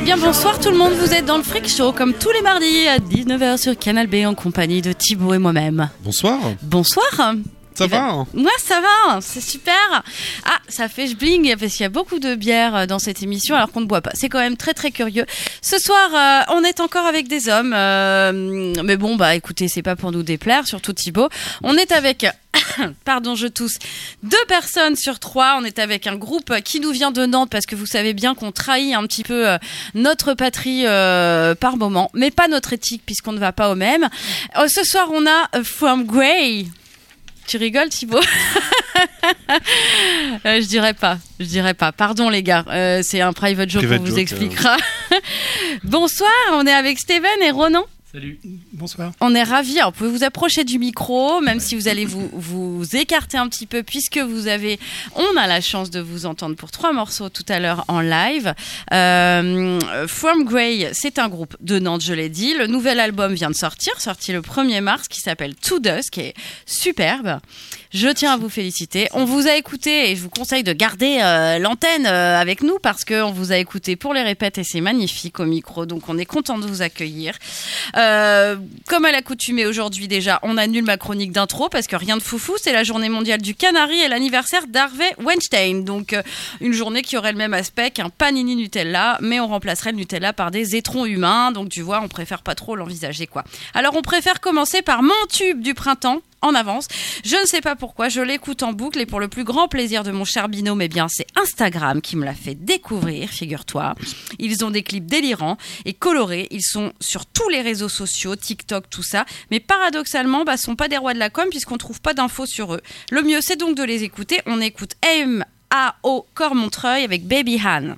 bien bonsoir tout le monde, vous êtes dans le Freak Show comme tous les mardis à 19h sur Canal B en compagnie de Thibaut et moi-même. Bonsoir. Bonsoir. Ça va? Moi ça va, c'est super. Ah, ça fait bling parce qu'il y a beaucoup de bière dans cette émission alors qu'on ne boit pas. C'est quand même très très curieux. Ce soir, on est encore avec des hommes. Mais bon, bah écoutez, c'est pas pour nous déplaire, surtout Thibaut. On est avec... Pardon, je tousse. 2 personnes sur 3. On est avec un groupe qui nous vient de Nantes parce que vous savez bien qu'on trahit un petit peu notre patrie par moment, mais pas notre éthique puisqu'on ne va pas au même. Ce soir, on a From Grey. Tu rigoles, Thibaut? Je dirais pas. Pardon, les gars. C'est un private joke qu'on vous expliquera. Bonsoir, on est avec Steven et Ronan. Salut. Bonsoir. On est ravis. Alors, vous pouvez vous approcher du micro, même si vous allez vous écarter un petit peu, puisque on a la chance de vous entendre pour 3 morceaux tout à l'heure en live. From Grey, c'est un groupe de Nantes, je l'ai dit. Le nouvel album vient de sorti le 1er mars, qui s'appelle To Dusk, qui est superbe. Je tiens à vous féliciter. On vous a écouté et je vous conseille de garder l'antenne avec nous parce qu'on vous a écouté pour les répètes et c'est magnifique au micro. Donc on est content de vous accueillir. Comme à l'accoutumée aujourd'hui déjà, on annule ma chronique d'intro parce que rien de foufou. C'est la journée mondiale du canari et l'anniversaire d'Harvey Weinstein. Donc une journée qui aurait le même aspect qu'un panini Nutella, mais on remplacerait le Nutella par des étrons humains. Donc tu vois, on préfère pas trop l'envisager quoi. Alors on préfère commencer par mon tube du printemps. En avance, je ne sais pas pourquoi, je l'écoute en boucle et pour le plus grand plaisir de mon cher binôme, eh bien c'est Instagram qui me l'a fait découvrir, figure-toi. Ils ont des clips délirants et colorés, ils sont sur tous les réseaux sociaux, TikTok, tout ça, mais paradoxalement, sont pas des rois de la com puisqu'on trouve pas d'infos sur eux. Le mieux, c'est donc de les écouter. On écoute M.A.O. Cormontreuil avec Baby Han.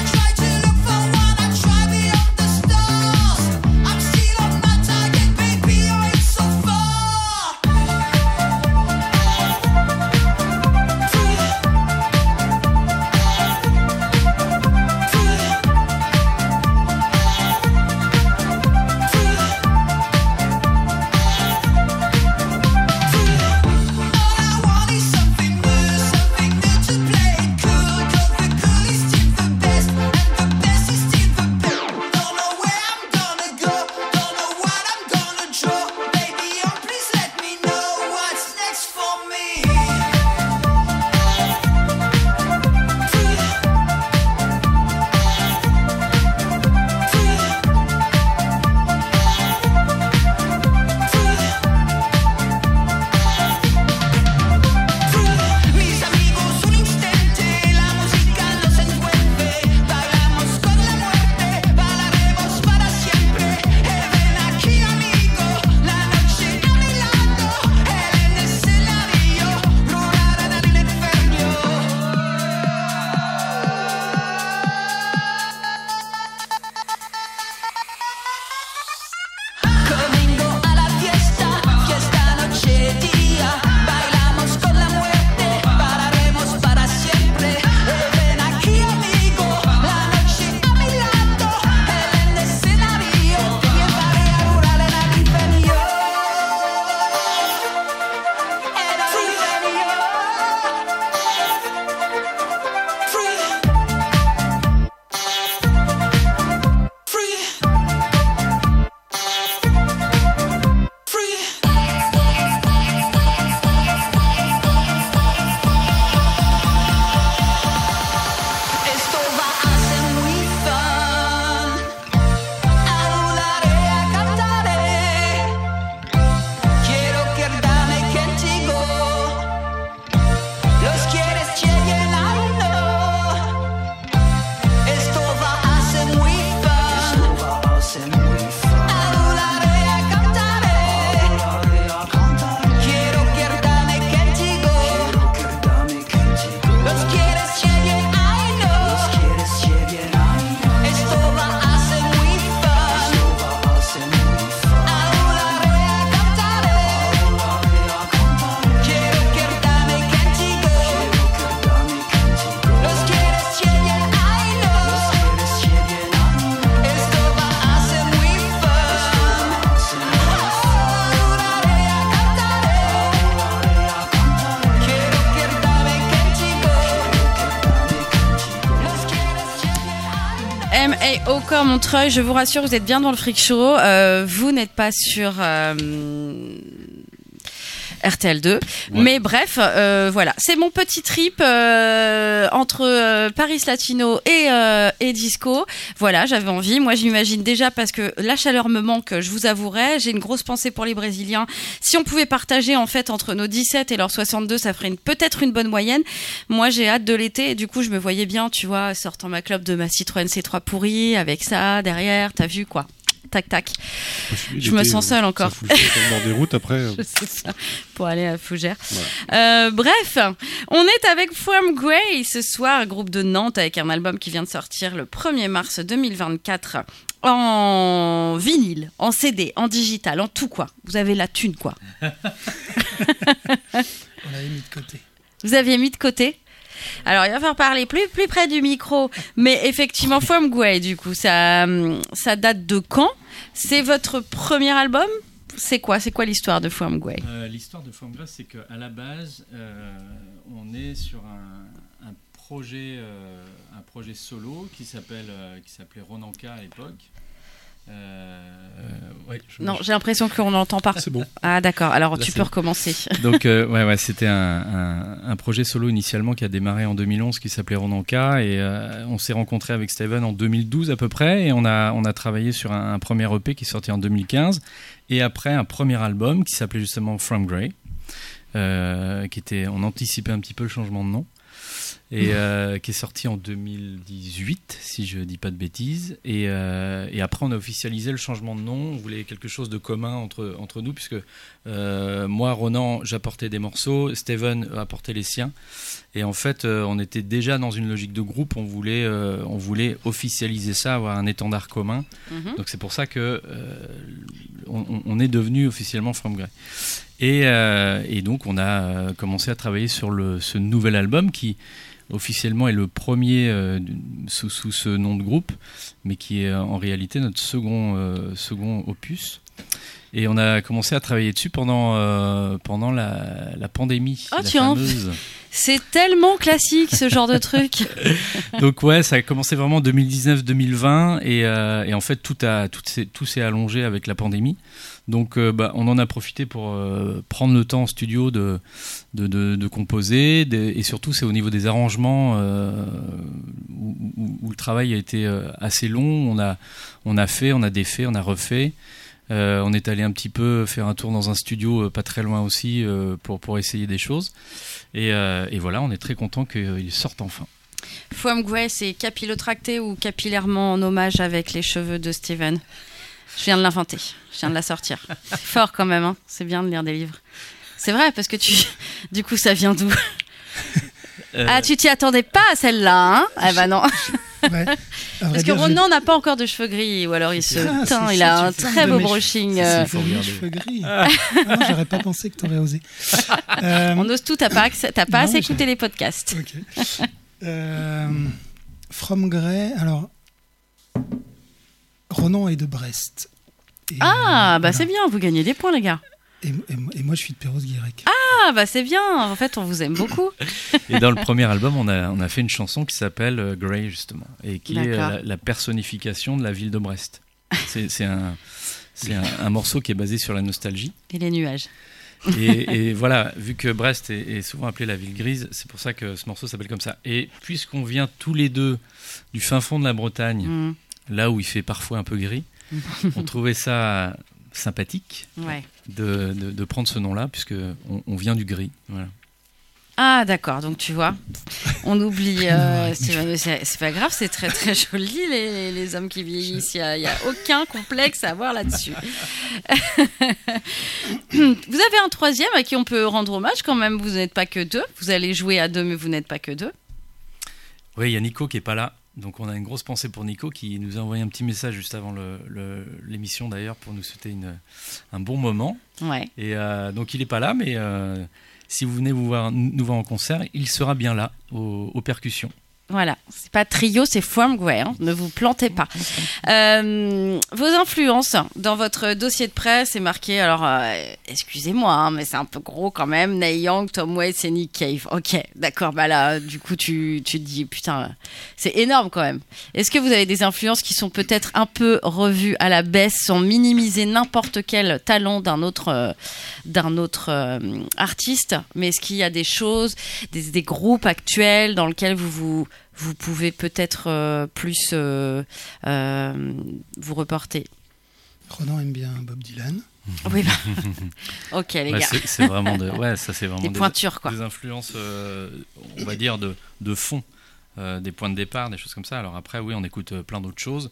Baby Hey, au corps Montreuil, je vous rassure, vous êtes bien dans le Freak Show. Vous n'êtes pas sur RTL2. Ouais. Mais bref, voilà. C'est mon petit trip entre Paris Latino et disco. Voilà, j'avais envie. Moi, j'imagine déjà, parce que la chaleur me manque, je vous avouerai. J'ai une grosse pensée pour les Brésiliens. Si on pouvait partager, en fait, entre nos 17 et leurs 62, ça ferait peut-être une bonne moyenne. Moi, j'ai hâte de l'été. Et du coup, je me voyais bien, tu vois, sortant ma clope de ma Citroën C3 pourrie, avec ça derrière. T'as vu, quoi. Tac, tac. Je me sens seule encore. Ça fout tellement des routes après. Je sais ça, pour aller à Fougères. Ouais. Bref, on est avec From Grey ce soir, groupe de Nantes, avec un album qui vient de sortir le 1er mars 2024 en vinyle, en CD, en digital, en tout quoi. Vous avez la thune quoi. On l'avait mis de côté. Vous aviez mis de côté ? Alors, il va falloir parler plus près du micro. Mais effectivement, From Grey, du coup, ça date de quand ? C'est votre premier album ? C'est quoi l'histoire de From Grey ? L'histoire de From Grey, c'est qu'à la base, on est sur un projet solo qui s'appelait Ronanka à l'époque. Non, j'ai l'impression qu'on n'entend pas. C'est bon. Ah d'accord, alors là, tu peux recommencer. Donc c'était un projet solo initialement qui a démarré en 2011 qui s'appelait Ronanka et on s'est rencontré avec Steven en 2012 à peu près et on a travaillé sur un premier EP qui est sorti en 2015 et après un premier album qui s'appelait justement From Grey on anticipait un petit peu le changement de nom. Et qui est sorti en 2018, si je dis pas de bêtises. Et après, on a officialisé le changement de nom. On voulait quelque chose de commun entre nous, puisque moi, Ronan, j'apportais des morceaux, Steven apportait les siens. Et en fait, on était déjà dans une logique de groupe. On voulait officialiser ça, avoir un étendard commun. Mm-hmm. Donc c'est pour ça que on est devenu officiellement From Grey. Et donc, on a commencé à travailler sur ce nouvel album qui officiellement est le premier sous ce nom de groupe, mais qui est en réalité notre second opus. Et on a commencé à travailler dessus pendant la pandémie. Oh tiens, c'est tellement classique ce genre de truc. Donc ouais, ça a commencé vraiment en 2019-2020 et en fait tout s'est allongé avec la pandémie. Donc on en a profité pour prendre le temps en studio de composer et surtout c'est au niveau des arrangements où le travail a été assez long. On a fait, on a défait, on a refait. On est allé un petit peu faire un tour dans un studio pas très loin aussi pour essayer des choses et voilà, on est très content qu'il sorte enfin. From Grey, c'est capillotracté ou capillairement en hommage avec les cheveux de Steven. Je viens de l'inventer, je viens de la sortir. C'est fort quand même, hein. C'est bien de lire des livres. C'est vrai, parce que du coup, ça vient d'où ? Ah, tu t'y attendais pas à celle-là, hein ? Eh ben non. Ouais. Parce que Ronan n'a pas encore de cheveux gris, ou alors il se teint, il a un très beau brushing. C'est cheveux gris. Non, j'aurais pas pensé que t'aurais osé. On ose tout, t'as pas assez écouté les podcasts. Ok. From Grey, alors Ronan est de Brest. Et voilà. C'est bien, vous gagnez des points les gars. Et moi je suis de Perros-Guirec. Ah bah c'est bien, en fait on vous aime beaucoup. Et dans le premier album on a fait une chanson qui s'appelle Grey justement et qui est la personnification de la ville de Brest. C'est un morceau qui est basé sur la nostalgie. Et les nuages. Et voilà, vu que Brest est souvent appelée la ville grise, c'est pour ça que ce morceau s'appelle comme ça. Et puisqu'on vient tous les deux du fin fond de la Bretagne, là où il fait parfois un peu gris, on trouvait ça sympathique de prendre ce nom-là, puisque on vient du gris. Voilà. Ah d'accord, donc tu vois, on oublie, c'est pas grave, c'est très très joli les hommes qui vieillissent, il n'y a aucun complexe à avoir là-dessus. Vous avez un troisième à qui on peut rendre hommage quand même, vous n'êtes pas que deux, vous allez jouer à deux mais vous n'êtes pas que deux. Oui, il y a Nico qui n'est pas là, donc on a une grosse pensée pour Nico qui nous a envoyé un petit message juste avant l'émission d'ailleurs pour nous souhaiter un bon moment. Ouais. Et donc il n'est pas là, mais... si vous venez nous voir en concert, il sera bien là, aux percussions. Voilà, c'est pas trio, c'est Formway, hein, ne vous plantez pas. Vos influences dans votre dossier de presse, c'est marqué, alors excusez-moi, hein, mais c'est un peu gros quand même, Neil Young, Tom Waits et Nick Cave. Ok, d'accord, bah là, du coup, tu te dis, putain, c'est énorme quand même. Est-ce que vous avez des influences qui sont peut-être un peu revues à la baisse, sans minimiser n'importe quel talent d'un autre artiste, mais est-ce qu'il y a des choses, des groupes actuels dans lesquels vous pouvez peut-être plus vous reporter? Ronan aime bien Bob Dylan. Oui, bah. Ok, les gars. C'est vraiment c'est vraiment des pointures, quoi. Des influences, on va dire, de fond, des points de départ, des choses comme ça. Alors après, oui, on écoute plein d'autres choses.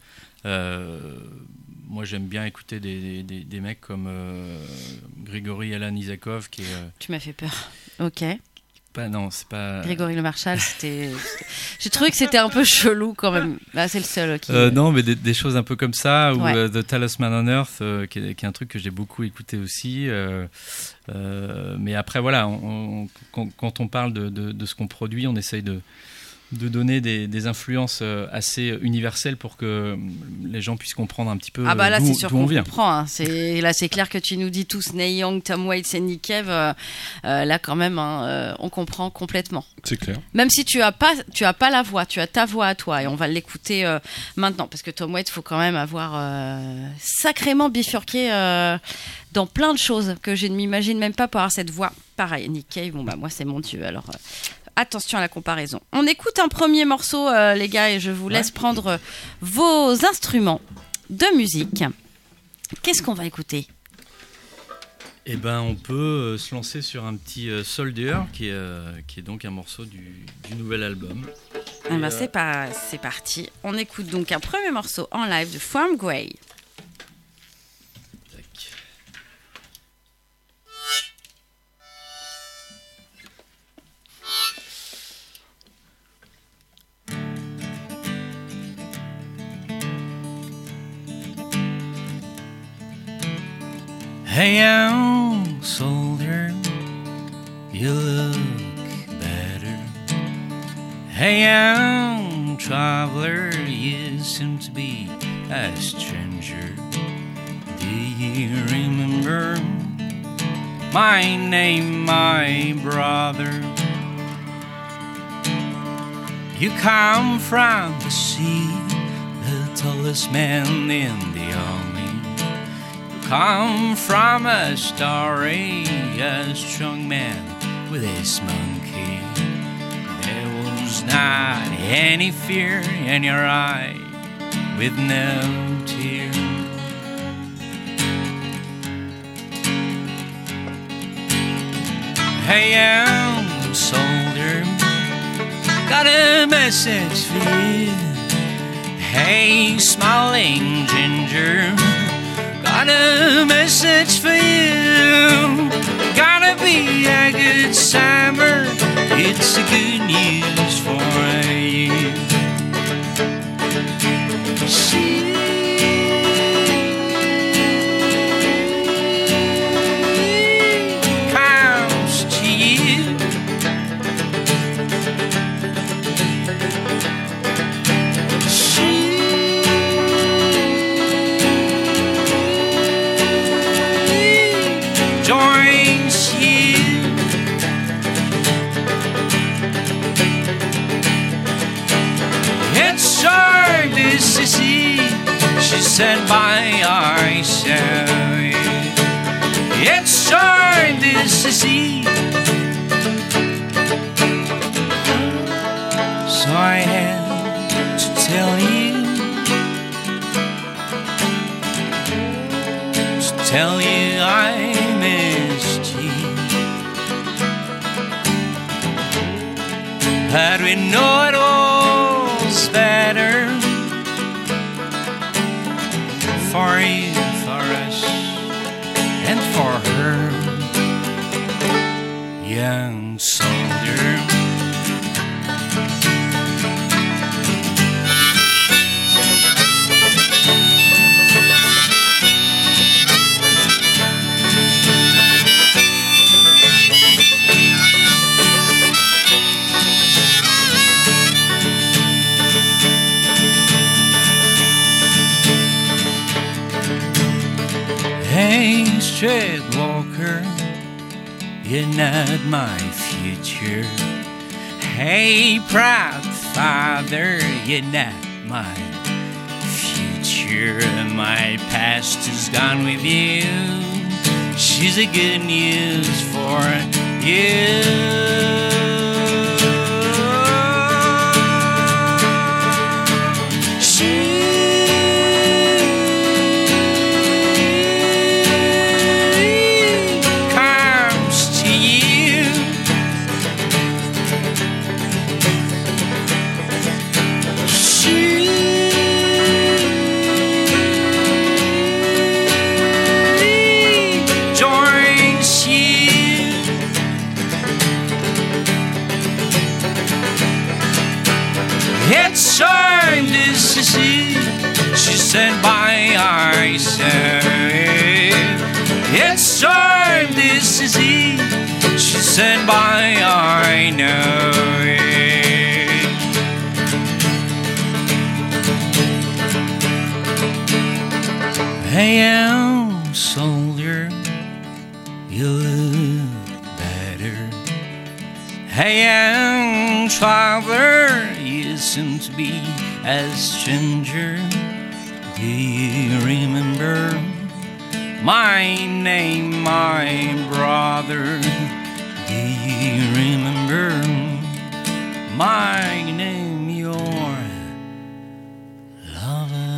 Moi, j'aime bien écouter des mecs comme Grigory Alan Isakov, qui est... Tu m'as fait peur. Ok. Non, c'est pas... Grégory Le Marchal, c'était... J'ai trouvé que c'était un peu chelou quand même. Là, c'est le seul qui... Non, mais des choses un peu comme ça, ou Ouais. The Talisman on Earth, qui est un truc que j'ai beaucoup écouté aussi. Mais après, voilà, quand on parle de ce qu'on produit, on essaye de donner des influences assez universelles pour que les gens puissent comprendre un petit peu Ah bah là, c'est sûr d'où on qu'on vient. comprend. Hein. Là, c'est clair que tu nous dis tous Neil Young, Tom Waits et Nick Cave. Là, quand même, hein, on comprend complètement. C'est clair. Même si tu as pas la voix, tu as ta voix à toi, et on va l'écouter maintenant, parce que Tom Waits, faut quand même avoir sacrément bifurqué dans plein de choses que je ne m'imagine même pas pour avoir cette voix. Pareil, Nick Cave, bon bah moi c'est mon dieu. Alors attention à la comparaison. On écoute un premier morceau, les gars, et je vous laisse prendre vos instruments de musique. Qu'est-ce qu'on va écouter? Eh ben, on peut se lancer sur un petit Soldier, qui est donc un morceau du nouvel album. Eh ben, c'est parti. On écoute donc un premier morceau en live de Formway. Hey, young soldier, you look better. Hey, young traveler, you seem to be a stranger. Do you remember my name, my brother? You come from the sea, the tallest man in the army. Come from a story, a strong man with his monkey. There was not any fear in your eye, with no tear. Hey, young soldier, got a message for you. Hey, smiling ginger, got a message for you. Gonna be a good summer. It's a good news for you. She comes to you. Joins you. It's hard to see, she said by our side. It's hard to see, so I had to tell you, I missed you. But we know it was better for you, for us, and for her, young soldier. Hey, streetwalker, you're not my future. Hey, proud father, you're not my future. My past is gone with you. She's a good news for you. It's time to see. She said, "Bye, I say." It's time to see. She said, "Bye, I know it." Hey, young soldier, you look better. Hey, young traveler, you seem to be a stranger. Do you remember my name, my brother? Do you remember my name, your lover?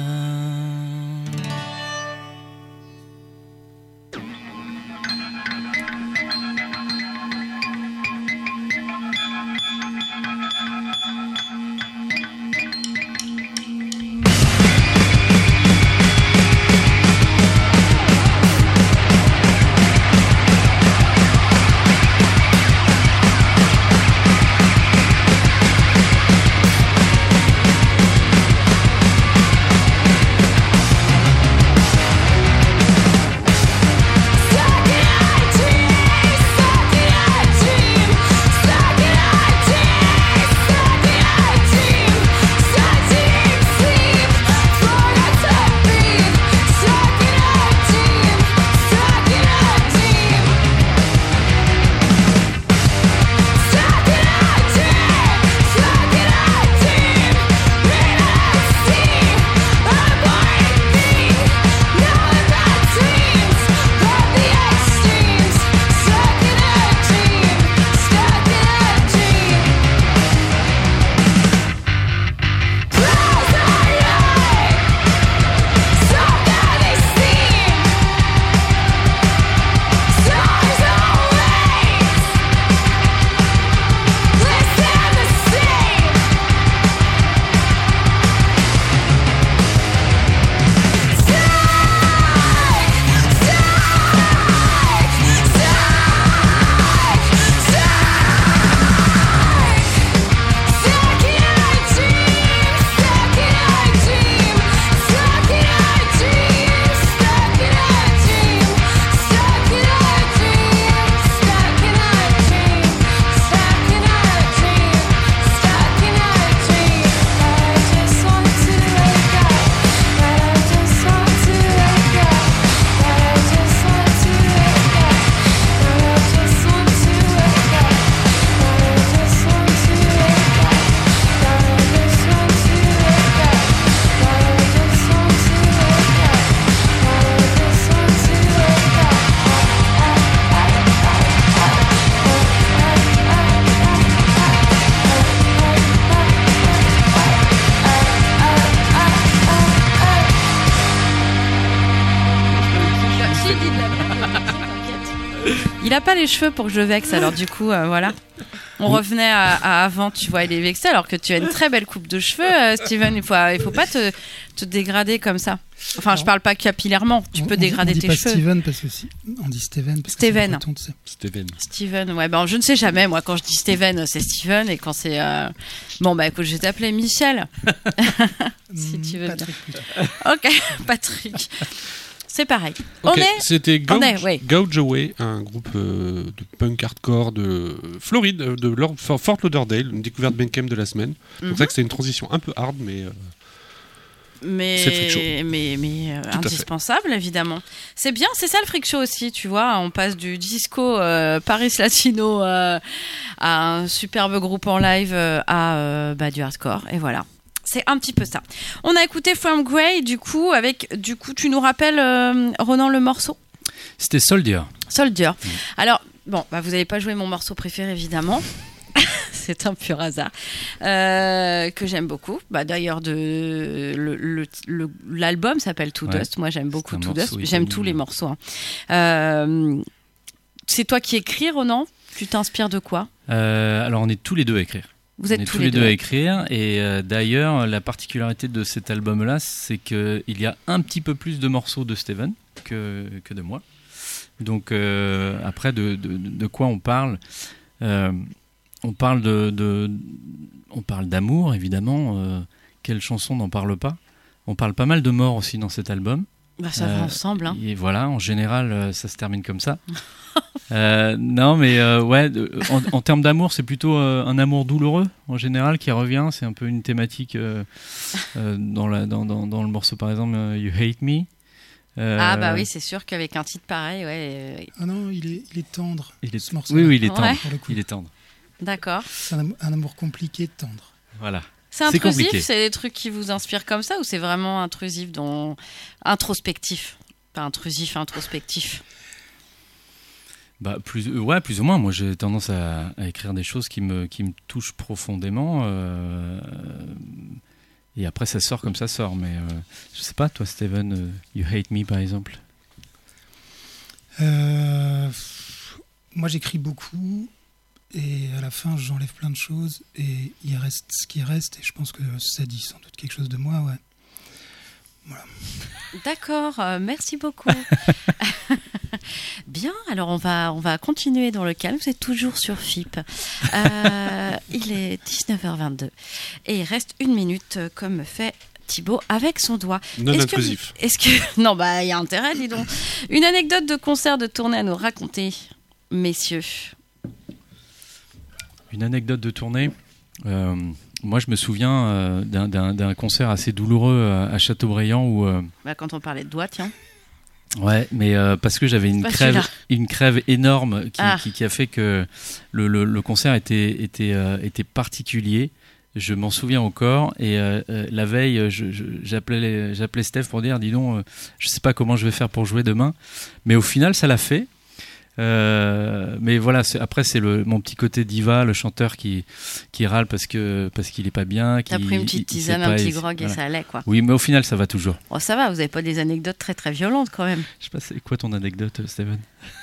Il a pas les cheveux pour que je vexe, alors du coup, voilà. On revenait à avant, tu vois, il est vexé alors que tu as une très belle coupe de cheveux, Steven. Il faut pas te dégrader comme ça. Enfin, alors, je parle pas capillairement. Tu peux dégrader tes cheveux. On dit pas Steven parce que si, on dit Steven. Parce Steven. Que breton, Steven. Ouais, ben je ne sais jamais. Moi, quand je dis Steven, c'est Steven, et quand c'est bon, bah écoute, je vais t'appeler Michel. Si tu veux. Patrick. Ok, Patrick. C'est pareil. Okay, c'était Gouge Away, un groupe de punk hardcore de Floride, de Fort Lauderdale, une découverte Bandcamp de la semaine. C'est pour ça que c'était une transition un peu hard, mais C'est le Freak Show. mais Tout à indispensable, évidemment. C'est bien, c'est ça le Freak Show aussi, tu vois. On passe du disco Paris Latino à un superbe groupe en live à du hardcore. Et voilà. C'est un petit peu ça. On a écouté From Grey, du coup, tu nous rappelles, Ronan, le morceau ? C'était Soldier. Alors, bon, vous n'allez pas jouer mon morceau préféré, évidemment. C'est un pur hasard. Que j'aime beaucoup. D'ailleurs, l'album s'appelle To Dust. Moi, j'aime beaucoup To Dust. J'aime tous les morceaux. C'est toi qui écris, Ronan ? Tu t'inspires de quoi ? Alors, on est tous les deux à écrire. Vous êtes tous les deux à écrire, et d'ailleurs la particularité de cet album-là, c'est qu'il y a un petit peu plus de morceaux de Steven que de moi. Donc après, de quoi on parle ? On parle on parle d'amour, évidemment. Quelle chanson n'en parle pas ? On parle pas mal de mort aussi dans cet album. Ça va ensemble. Hein. Et voilà, en général, ça se termine comme ça. Non, mais en termes d'amour, c'est plutôt un amour douloureux en général qui revient. C'est un peu une thématique dans le morceau, par exemple, You Hate Me. Oui, c'est sûr qu'avec un titre pareil, ouais. Ah non, il est tendre. Ce morceau. Oui, il est tendre. Ouais. Il est tendre. D'accord. C'est un amour compliqué, tendre. Voilà. C'est intrusif, compliqué. c'est des trucs qui vous inspirent comme ça, ou c'est vraiment intrusif, introspectif, pas intrusif, introspectif. Plus ou moins. Moi, j'ai tendance à écrire des choses qui me touchent profondément. Et après, ça sort comme ça sort. Mais je sais pas, toi, Steven, You Hate Me, par exemple. Moi, j'écris beaucoup. Et à la fin, j'enlève plein de choses. Et il reste ce qui reste. Et je pense que ça dit sans doute quelque chose de moi, ouais. Voilà. D'accord, merci beaucoup. Bien, alors on va continuer dans le calme. Vous êtes toujours sur FIP. Il est 19h22 et il reste 1 minute, comme fait Thibaut avec son doigt. Non intrusif. Non, il y a intérêt, dis donc. Une anecdote de concert de tournée à nous raconter, messieurs. Une anecdote de tournée. Moi, je me souviens d'un concert assez douloureux à Châteaubriand où. Quand on parlait de doigts, tiens. Ouais, mais parce que j'avais une crève énorme qui a fait que le concert était particulier. Je m'en souviens encore. Et la veille, j'appelais Steph pour dire, dis donc, je sais pas comment je vais faire pour jouer demain. Mais au final, ça l'a fait. Mais voilà, après c'est mon petit côté diva, le chanteur qui râle parce qu'il est pas bien. T'as pris une petite tisane, un petit grog et ça allait, quoi. Oui, mais au final ça va toujours. Oh, ça va, vous avez pas des anecdotes très très violentes quand même. Je sais pas, c'est quoi ton anecdote, Steven ?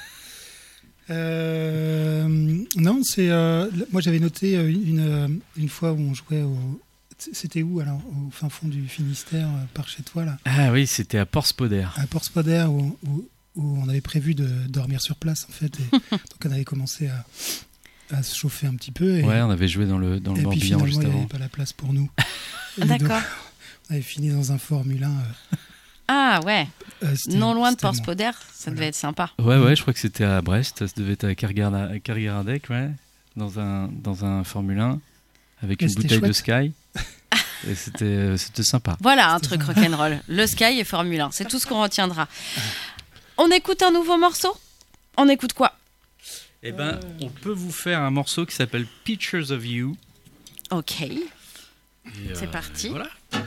Non, c'est moi j'avais noté une fois où on jouait c'était où alors, au fin fond du Finistère, par chez toi là. Ah oui, c'était à Port-Spoder. À Port-Spoder où on avait prévu de dormir sur place en fait, et donc on avait commencé à se chauffer un petit peu. Et, on avait joué dans le Morbihan juste avant. Il n'y avant. avait pas la place pour nous. D'accord. Donc, on avait fini dans un Formule 1. Ah ouais. Non loin de c'était Port-Spoder, ça devait être sympa. Ouais, je crois que c'était à Brest, ça devait être à Kerguerdec, ouais, dans un Formule 1 avec une bouteille de Sky. Et c'était sympa. Voilà, un truc rock'n'roll. Le Sky et Formule 1, c'est tout ce qu'on retiendra. On écoute un nouveau morceau ? On écoute quoi ? Eh ben, on peut vous faire un morceau qui s'appelle Pictures of You. Ok. C'est parti. Voilà.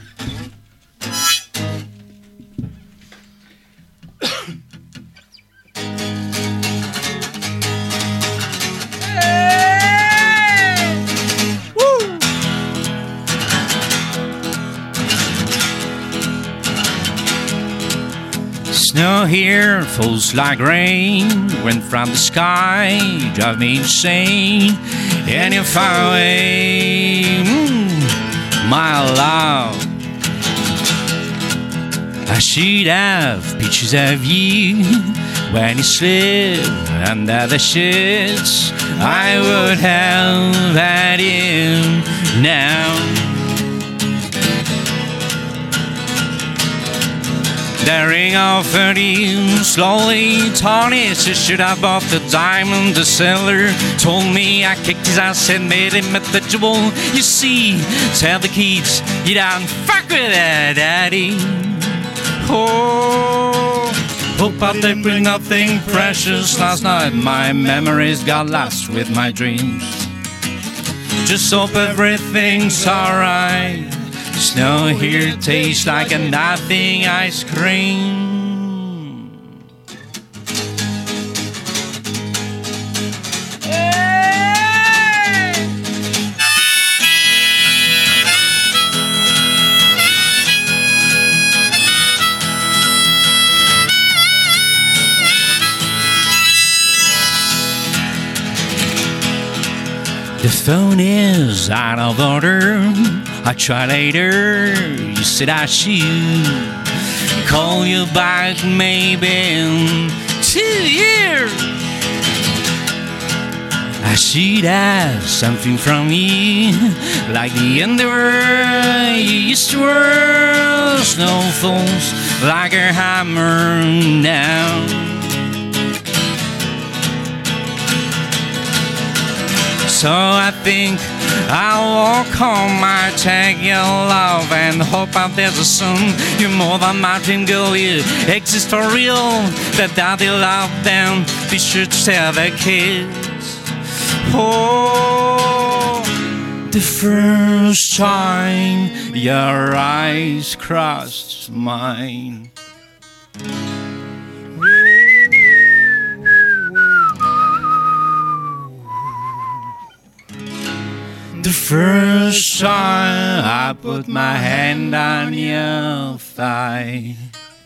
Snow here falls like rain, went from the sky, drive me insane. And you're far away, my love. I should have pictures of you when you sleep under the sheets. I would have had you now. The ring of 30 slowly tarnished. Should I bought the diamond? The seller told me I kicked his ass and made him eligible. You see, tell the kids you don't fuck with that daddy. Oh, hope I did bring nothing precious last night. My memories got lost with my dreams. Just hope everything's alright. Snow here tastes like a nothing ice cream. The phone is out of order. I try later. You said I should call you back maybe in 2 years. I should ask something from you, like the underwear you used to wear. Snow falls like a hammer down. So I think I'll walk home, I take your love and hope out there's a sun. You're more than mountain girl, you exist for real. That daddy love them, be sure to tell the kids. Oh, the first time your eyes crossed mine. The first time I put my hand on your thigh.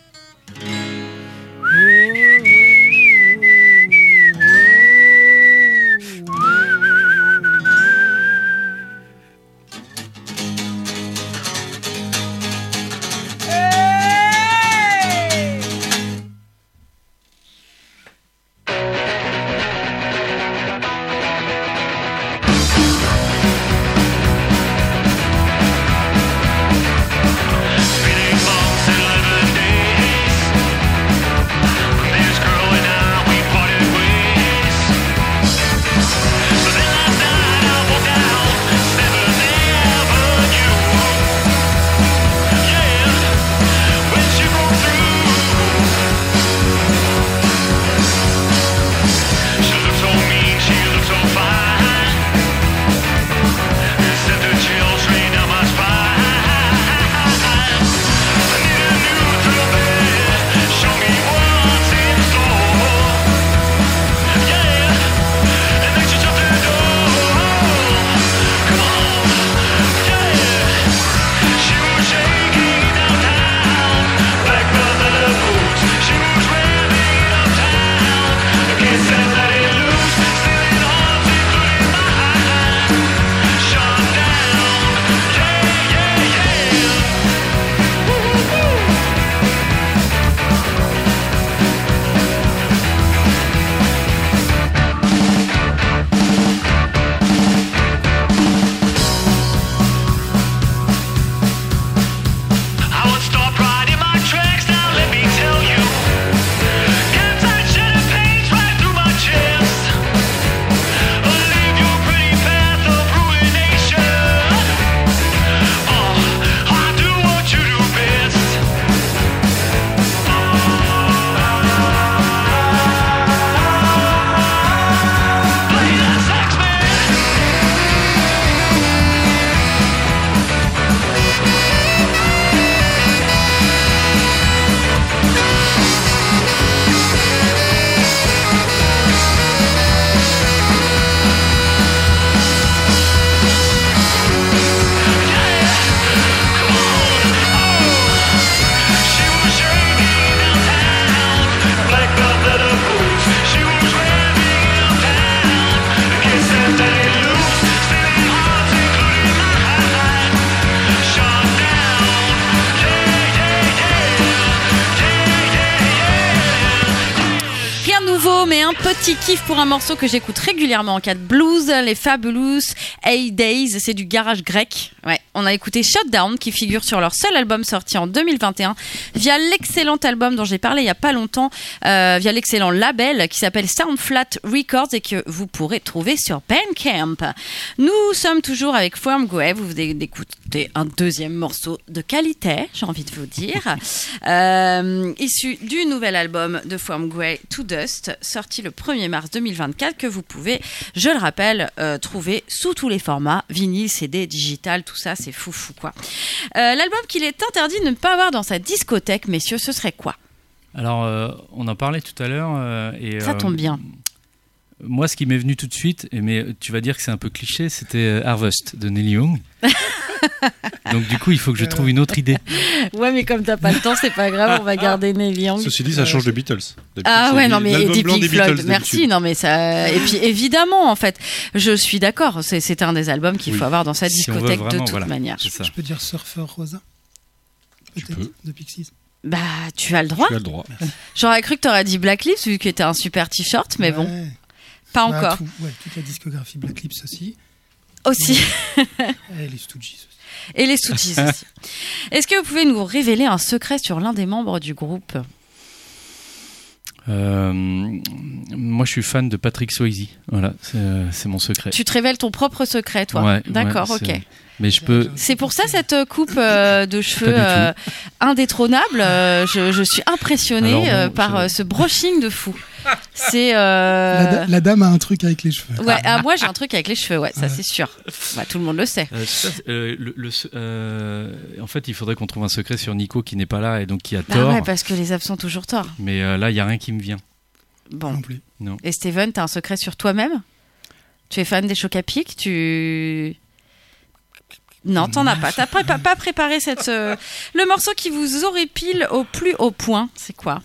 Mais un petit kiff pour un morceau que j'écoute régulièrement en cas de blues, les Fabulous 8 Days, c'est du garage grec. Ouais, On a écouté Shutdown qui figure sur leur seul album sorti en 2021 via l'excellent album dont j'ai parlé il n'y a pas longtemps, via l'excellent label qui s'appelle Soundflat Records et que vous pourrez trouver sur Bandcamp. Nous sommes toujours avec From Grey. Vous venez d'écouter un deuxième morceau de qualité, j'ai envie de vous dire, issu du nouvel album de From Grey to Dust, sorti le 1er mars 2024, que vous pouvez, je le rappelle, trouver sous tous les formats, vinyle, CD, digital, tout ça, c'est fou quoi. L'album qu'il est interdit de ne pas avoir dans sa discothèque, messieurs, ce serait quoi? Alors, on en parlait tout à l'heure. Ça tombe bien. Moi, ce qui m'est venu tout de suite, mais tu vas dire que c'est un peu cliché, c'était Harvest de Neil Young. Donc du coup, il faut que je trouve une autre idée. Ouais, mais comme t'as pas le temps, c'est pas grave, on va garder Neil Young. Ceci dit, ça change de Beatles. Ah ouais, non mais l'album Deep blanc Pink des Floyd, Beatles, merci. d'habitude. Non mais ça, et puis évidemment, en fait, je suis d'accord. C'est un des albums qu'il faut avoir dans sa Si on veut discothèque vraiment, de toute voilà, manière. c'est ça. Je peux dire Surfer Rosa? Tu Peut-être, peux. de Pixies. Bah, tu as le droit. Tu as le droit. J'aurais cru que t'aurais dit Black Lips vu que t'es un super t-shirt, mais bon, Ouais. pas Bah, encore. Toute la discographie Black Lips aussi. Aussi. Et les Stooges aussi. Et les Stooges aussi. Est-ce que vous pouvez nous révéler un secret sur l'un des membres du groupe? Moi, je suis fan de Patrick Swayze. Voilà, c'est mon secret. Tu te révèles ton propre secret, toi. Ouais, D'accord, ouais, ok. Mais je peux. C'est pour ça cette coupe de cheveux Pas du indétrônable. Je suis impressionnée Alors bon, par ce brushing de fou. C'est La dame a un truc avec les cheveux. ouais. Moi j'ai un truc avec les cheveux, ouais, ça Ouais. c'est sûr. Bah, tout le monde le sait. En fait, il faudrait qu'on trouve un secret sur Nico qui n'est pas là et donc qui a Bah tort. ouais, parce que les absents ont toujours tort. Mais là, il y a rien qui me vient. Bon. Non plus. Et Steven, t'as un secret sur toi-même? Tu es fan des chocs à pic? Non, t'en as pas. T'as pas préparé cette. Le morceau qui vous horripile au plus haut point, c'est quoi?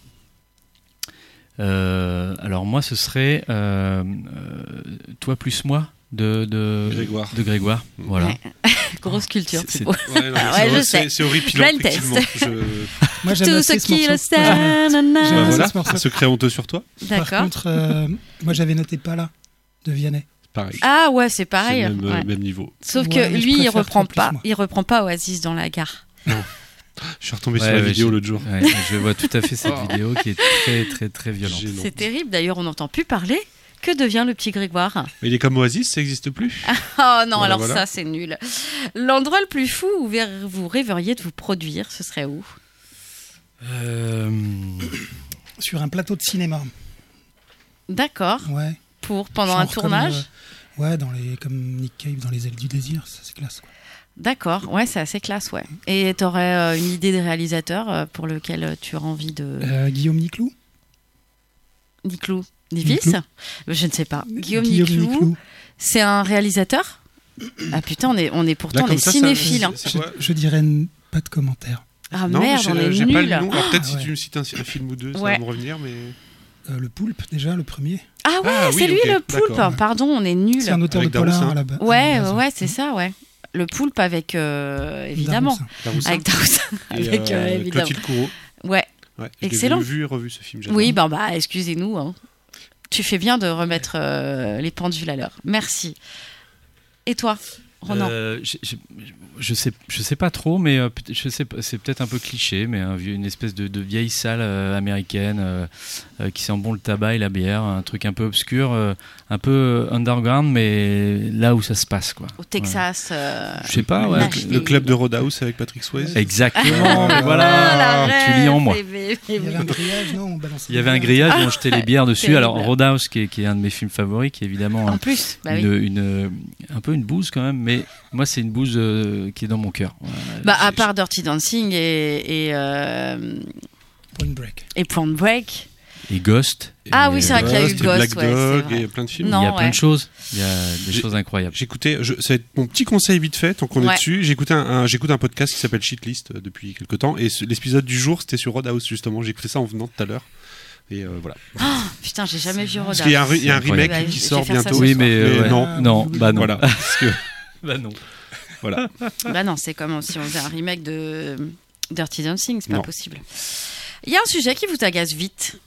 Alors moi, ce serait Toi plus moi de Grégoire. De Grégoire. Voilà. Ouais. Grosse culture, C'est- c'est beau. Ouais, non, mais Ah c'est ouais, vrai, je sais. c'est horripilant, Blind test. effectivement. Moi j'aime Tout assez ce ce qui le morceau. sait. nanana. J'aime Bah assez voilà, ce morceau. un secret honteux sur toi. Par D'accord. contre, moi j'avais noté Pas là de Vianney. Pareil. Ah ouais, c'est pareil. C'est même, Ouais. même niveau. Sauf Ouais, que mais je lui, il préfère reprend Toi plus pas. moi. Il reprend pas Oasis dans la gare. Je suis retombé Ouais, sur la ouais, vidéo j'ai- l'autre jour. Ouais, je vois tout à fait cette vidéo qui est très très très violente. Gênant. C'est terrible. D'ailleurs, on n'entend plus parler. Que devient le petit Grégoire? Mais il est comme Oasis, ça n'existe plus. Oh non, Voilà, alors voilà. ça, c'est nul. L'endroit le plus fou où vous rêveriez de vous produire, ce serait où? Sur un plateau de cinéma. D'accord. Ouais. Pendant un Genre comme, tournage? ouais, comme Nick Cave dans Les Ailes du Désir, ça c'est classe. Quoi. D'accord. Ouais, c'est assez classe, ouais. Et t'aurais une idée de réalisateur pour lequel tu auras envie de... Guillaume Niclou. Niclou Nivis? Niclou. Je ne sais pas. Guillaume Niclou, c'est un réalisateur? Ah putain, on est pourtant Là, comme des ça, cinéphiles. ça- hein. c'est quoi Je dirais pas de commentaire. Ah Non, merde, mais on est j'ai pas le nuls. nom. Alors peut-être si ouais. tu me cites un film ou deux, ça Ouais. va me revenir, mais. Le Poulpe, déjà, le premier. Ah ouais, Ah oui, c'est lui ok, le poulpe. d'accord. Pardon, on est nuls. C'est un auteur Avec de polar Daroussin. à la base. Ouais, à la base. ouais, c'est ça, ouais. Le poulpe avec, évidemment, Daroussin. Daroussin. avec Daroussin, Et, avec, évidemment. Clotilde Courreau. Ouais, Ouais, je l'ai Excellent. vu et revu ce film. j'adore. oui, bah, excusez-nous. Hein. Tu fais bien de remettre les pendules à l'heure. Merci. Et toi, Ronan? Je sais pas trop, mais je sais pas, c'est peut-être un peu cliché, mais une espèce de vieille salle américaine qui sent bon le tabac et la bière, un truc un peu obscur, un peu underground, mais là où ça se passe, quoi. Au Texas. Je sais pas, ouais. Nashville. Le club de Roadhouse avec Patrick Swayze. Exactement, Ah, voilà, la tu lis en rêve, moi. Il y avait un grillage, non on balançait Il y avait un des grillage où on jetait les bières dessus. terrible. Alors Roadhouse, qui est un de mes films favoris, qui est évidemment En plus, bah oui. un peu une bouse quand même, mais moi c'est une bouse qui est dans mon cœur. Bah, à part Dirty Dancing et Point Break. Point Break. Et Ghost. Ah et, oui, c'est vrai qu'il y a eu Ghost, Ghost, Black ouais, Dog c'est vrai. et plein de films. Non, il y a plein ouais. de choses. Il y a des J'ai- choses incroyables. J'écoutais, ça va être mon petit conseil vite fait, tant qu'on Ouais. est dessus. J'écoute un podcast qui s'appelle Shitlist depuis quelques temps, et l'épisode du jour c'était sur Roadhouse justement. J'ai écouté ça en venant tout à l'heure, et voilà. Putain, j'ai jamais vu Parce Roda. qu'il y a il y a un C'est remake incroyable. qui Je vais sort faire ça bientôt. ce Oui, soir. mais Mais ouais. non. non, bah non. Voilà. Parce que Bah non. voilà. Bah non, c'est comme si on faisait un remake de Dirty Dancing, c'est pas Non. possible. Il y a un sujet qui vous agace vite,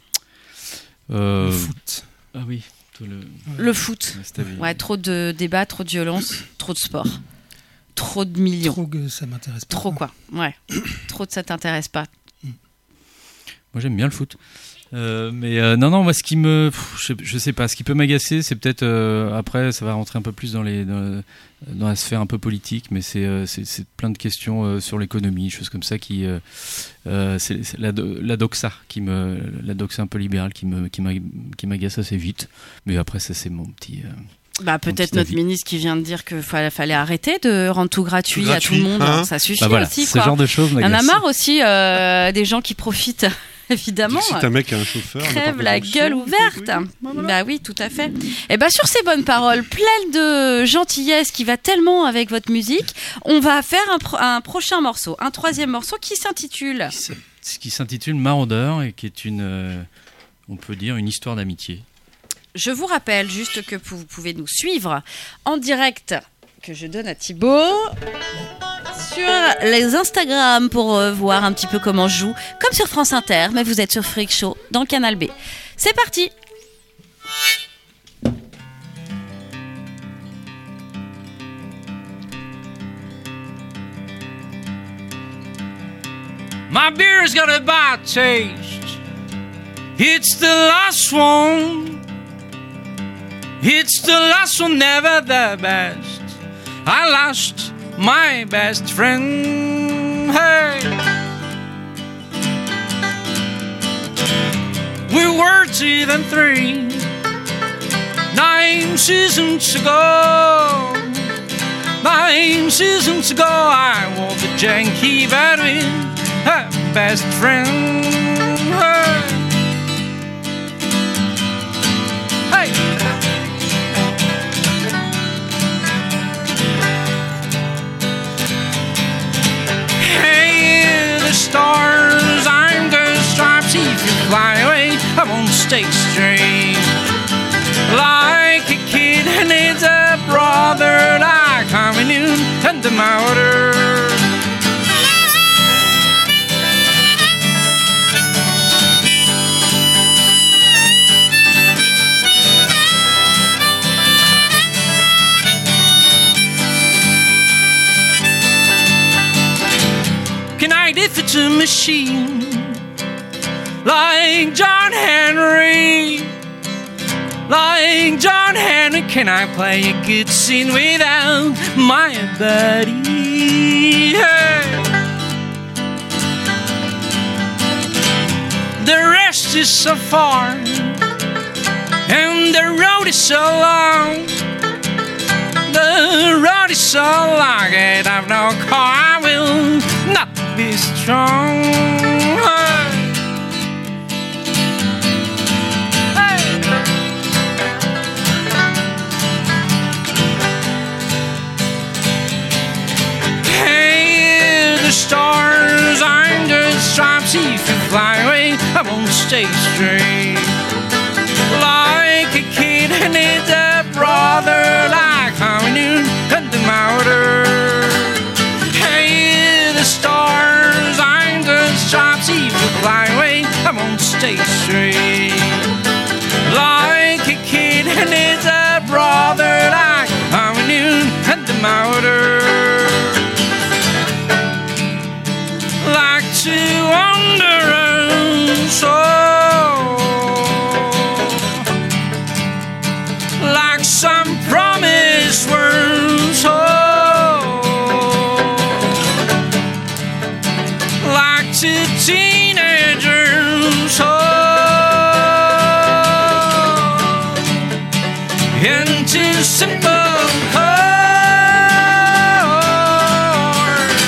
Le foot. Ah oui. le foot. Ouais, c'est ta vie. Ouais, trop de débats, trop de violence, trop de sport. trop de millions. Trop que ça m'intéresse pas. Trop quoi. Ouais. Trop de ça t'intéresse pas. Moi, j'aime bien le foot. Non, moi, ce qui me. Je sais pas, ce qui peut m'agacer, c'est peut-être. Après, ça va rentrer un peu plus dans la sphère un peu politique, mais c'est plein de questions sur l'économie, choses comme ça qui. C'est la doxa la doxa un peu libérale qui m'agace assez vite. Mais après, ça, c'est mon petit. Peut-être notre ministre qui vient de dire qu'il fallait arrêter de rendre tout gratuit à tout le monde. Hein, ça suffit voilà, aussi. Ce genre de choses Il y en m'agace. a marre aussi des gens qui profitent. Évidemment, Si un mec a un chauffeur, crève la gueule ouverte. Bah oui, tout à fait. Et sur ces bonnes paroles, pleines de gentillesse qui va tellement avec votre musique, on va faire un prochain morceau, un troisième morceau qui s'intitule. Qui s'intitule Maraudeur et qui est on peut dire, une histoire d'amitié. Je vous rappelle juste que vous pouvez nous suivre en direct, que je donne à Thibaut, sur les Instagram pour voir un petit peu comment je joue, comme sur France Inter, mais vous êtes sur Freak Show dans Canal B. C'est parti. My beer's got a bad taste. It's the last one. It's the last one, never the best. I lost my best friend. Hey, we were 2 and 3 9 seasons ago. 9 seasons ago, I was the janky veteran, her best friend. Hey, hey. Stars, I'm the stripes. If you fly away, I won't stay straight. Like a kid who needs a brother, like coming in and the motor. If it's a machine like John Henry, can I play a good scene without my buddy? Hey. The rest is so far and the road is so long. The road is so long and I've no car, I will not be strong. Hey. Hey, the stars, I'm the stripes. If you fly away, I won't stay straight. Like a kid who needs a brother, like coming in and the motor. Stars, I'm the stripes. If you fly away, I won't stay straight. Like a kid who needs a brother, like I'm a noon and the motor. Like to wander and soul, like some promised words. To teenagers, into simple chords.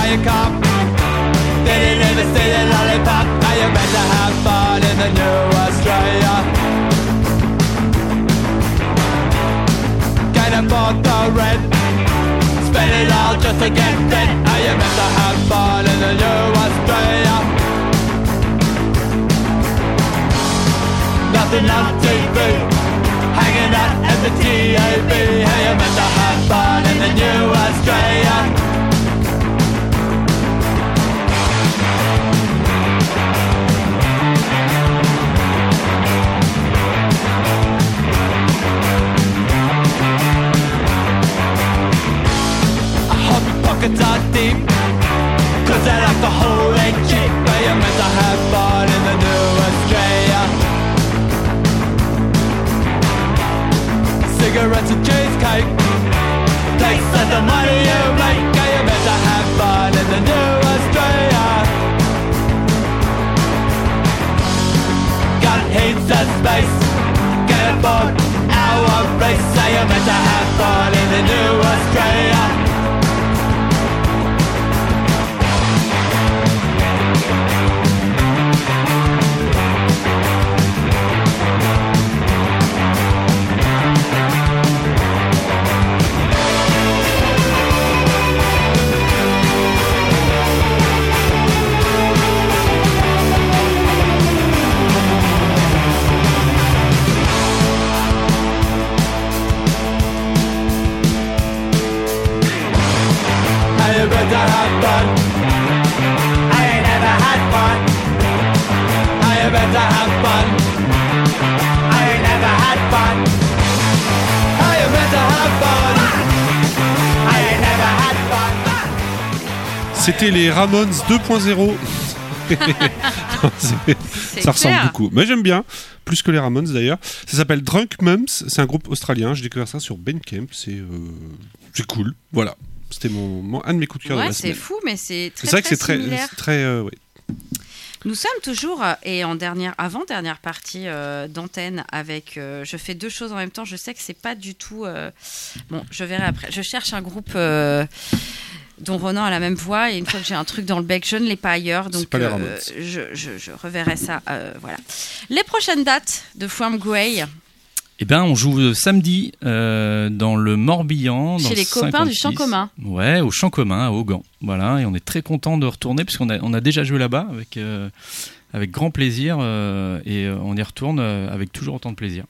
you cop. Did you never see the lollipop? Are you meant to have fun in the new Australia? Can't afford the rent, spend it all just to get fit. Are you meant to have fun in the new Australia? Nothing on TV, hanging out at the TAB. Are you meant to have fun in the new Australia? Pockets are deep, cause they like the whole ain't cheap. But you're meant to have fun in the new Australia. Cigarettes and cheesecake, takes like the money you make. Are you meant to have fun in the new Australia? Got heaps of space, get aboard our race. Are you meant to have fun in the new Australia? C'était les Ramones 2.0. Ça ressemble beaucoup. Mais j'aime bien, plus que les Ramones d'ailleurs. Ça s'appelle Drunk Mums, c'est un groupe australien. J'ai découvert ça sur Bandcamp, c'est cool. Voilà, c'était un de mes coups de cœur de la semaine. C'est fou, mais c'est très, c'est vrai que c'est similaire. très ouais. Nous sommes toujours, et en avant-dernière partie d'antenne, avec... je fais deux choses en même temps, je sais que c'est pas du tout... bon, je verrai après. Je cherche un groupe... dont Ronan a la même voix, et une fois que j'ai un truc dans le bec, je ne l'ai pas ailleurs, donc pas je reverrai ça. Voilà. Les prochaines dates de From Grey. Eh ben, on joue samedi dans le Morbihan, chez dans les copains 56. du Champ Commun. Ouais, au Champ Commun à Augan. Voilà, et on est très content de retourner puisqu'on a déjà joué là-bas avec grand plaisir et on y retourne avec toujours autant de plaisir.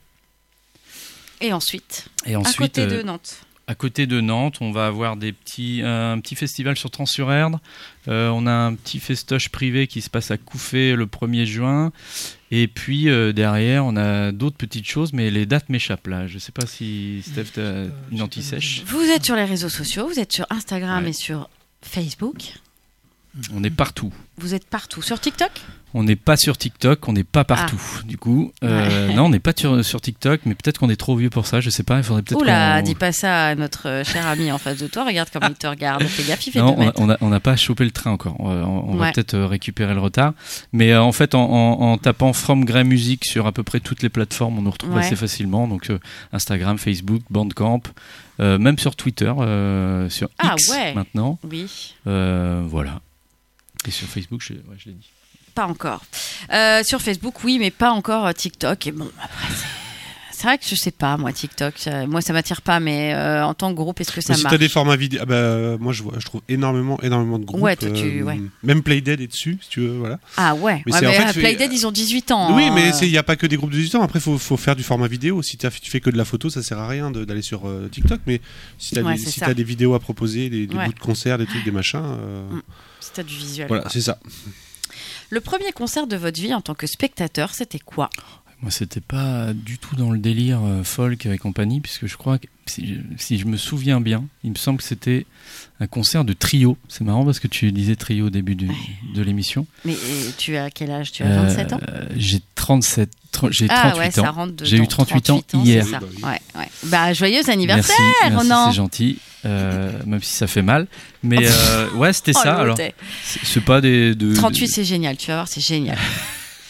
Et ensuite, à côté de Nantes. À côté de Nantes, on va avoir un petit festival sur Trans-sur-Erdre. On a un petit festoche privé qui se passe à Couffé le 1er juin. Et puis derrière, on a d'autres petites choses, mais les dates m'échappent là. Je ne sais pas si Steph, tu as une anti-sèche. Vous êtes sur les réseaux sociaux, vous êtes sur Instagram et sur Facebook. On est partout. Vous êtes partout. Sur TikTok ? On n'est pas sur TikTok, on n'est pas partout. Du coup, non, on n'est pas sur TikTok, mais peut-être qu'on est trop vieux pour ça, je sais pas. Il faudrait peut-être. Oula, dis pas ça à notre cher ami en face de toi. Regarde comment il te regarde. Fais gaffe, il fait non, 2 mètres. on n'a pas chopé le train encore. On va peut-être récupérer le retard. Mais en fait, en tapant From Grey Music sur à peu près toutes les plateformes, on nous retrouve assez facilement. Donc Instagram, Facebook, Bandcamp, même sur Twitter, sur X maintenant. Oui. Voilà. Et sur Facebook, je l'ai dit. Pas encore. Sur Facebook, oui, mais pas encore TikTok. Et bon, après, c'est vrai que je sais pas, moi, TikTok, moi, ça m'attire pas, mais en tant que groupe, est-ce que ça marche ? Si t'as des formats vidéo, moi, je trouve énormément de groupes. Ouais, même Playdead est dessus, si tu veux, voilà. Ah ouais, mais Playdead, ils ont 18 ans. Oui, mais il n'y a pas que des groupes de 18 ans. Après, il faut faire du format vidéo. Si tu fais que de la photo, ça sert à rien d'aller sur TikTok. Mais si t'as des vidéos à proposer, des bouts de concerts, des trucs, des machins... Si t'as du visuel. Voilà, quoi. c'est ça. Le premier concert de votre vie en tant que spectateur, c'était quoi ? Moi, c'était pas du tout dans le délire folk et compagnie, puisque je crois que, si je me souviens bien, il me semble que c'était un concert de trio. C'est marrant parce que tu disais trio au début de l'émission. Mais tu as quel âge ? Tu as 27 ans ? J'ai 37. J'ai 38 ans. J'ai eu 38 ans hier. C'est ça. Bah, joyeux anniversaire, merci, non ? C'est gentil. Même si ça fait mal. Mais c'était ça. Alors, c'est pas des 38, c'est génial. Tu vas voir, c'est génial.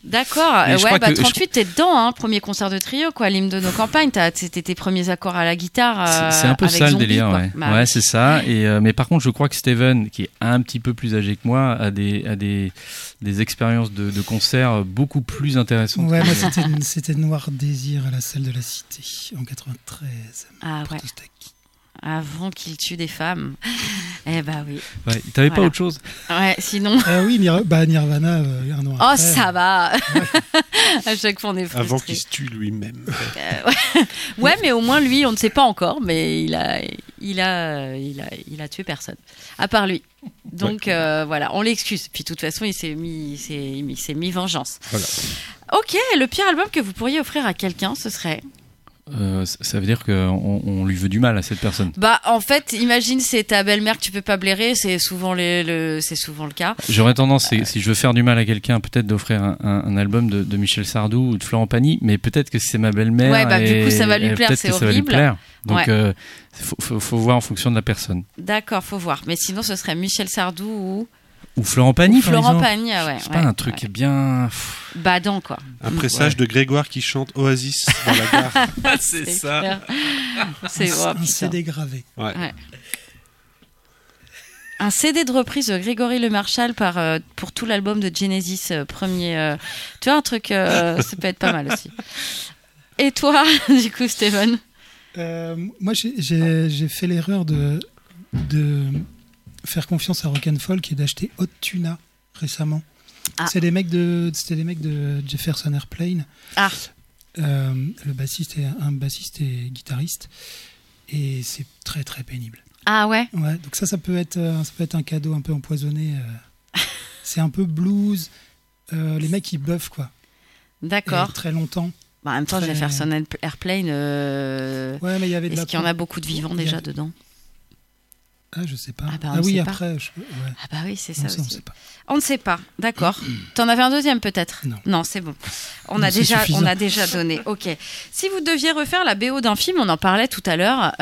D'accord. Mais je crois que 38, t'es dedans, hein. Premier concert de trio, quoi. L'hymne de nos campagnes. C'était tes premiers accords à la guitare. C'est un peu avec ça le Zombie, délire, quoi. ouais. Bah, Ouais, c'est ça. Mais par contre, je crois que Steven, qui est un petit peu plus âgé que moi, a des expériences de concert beaucoup plus intéressantes. Ouais, moi c'était Noir Désir à la salle de la Cité en 93. Ah ouais. Avant qu'il tue des femmes. Eh bah oui. Ouais, t'avais pas Voilà. autre chose? Ouais, sinon. Oui, Nirvana, un an Oh, après. ça va. À chaque fois, on est frustré. Avant qu'il se tue lui-même. Ouais, mais au moins lui, on ne sait pas encore, mais il a tué personne, à part lui. Donc voilà, on l'excuse. Puis de toute façon, il s'est mis vengeance. Voilà. Ok, le pire album que vous pourriez offrir à quelqu'un, ce serait. Ça veut dire qu'on lui veut du mal à cette personne. Bah en fait, imagine c'est ta belle-mère que tu peux pas blairer, c'est souvent le cas. J'aurais tendance, si je veux faire du mal à quelqu'un, peut-être d'offrir un album de Michel Sardou ou de Florent Pagny, mais peut-être que si c'est ma belle-mère, Ouais, bah, du coup, ça va lui plaire, peut-être c'est que ça va lui horrible. plaire. Donc Ouais. faut voir en fonction de la personne. D'accord, faut voir. Mais sinon, ce serait Michel Sardou Ou Florent Pagny, ou par Florent exemple. Pagny, ouais. C'est pas un truc bien. Badant, quoi. Un pressage de Grégoire qui chante Oasis dans la gare. C'est clair. C'est oh, Un putain. CD gravé. Ouais. Un CD de reprise de Grégory Le Marchal pour tout l'album de Genesis premier. Tu vois, un truc, ça peut être pas mal aussi. Et toi, du coup, Steven? Moi, j'ai fait l'erreur de faire confiance à Rock'n'Folk et d'acheter Hot Tuna récemment. Ah. C'était des mecs de Jefferson Airplane. Ah. Le bassiste un bassiste et guitariste. Et c'est très très pénible. Ah ouais? Ouais, donc ça peut être un cadeau un peu empoisonné. C'est un peu blues. Les mecs ils buffent quoi. D'accord. Et très longtemps. Bah, en même temps, Très- Jefferson Airplane, Ouais, mais il y avait de est-ce la qu'il y en a beaucoup de vivants il y a- déjà dedans? Ah, je sais pas. Ah bah, on oui, sait pas. après. Ouais. Ah bah oui, c'est ça Non, ça, on aussi. sait pas. On ne sait pas, d'accord. T'en avais un deuxième peut-être? Non. C'est bon. On Non, a c'est déjà suffisant. donné. Ok. Si vous deviez refaire la BO d'un film, on en parlait tout à l'heure,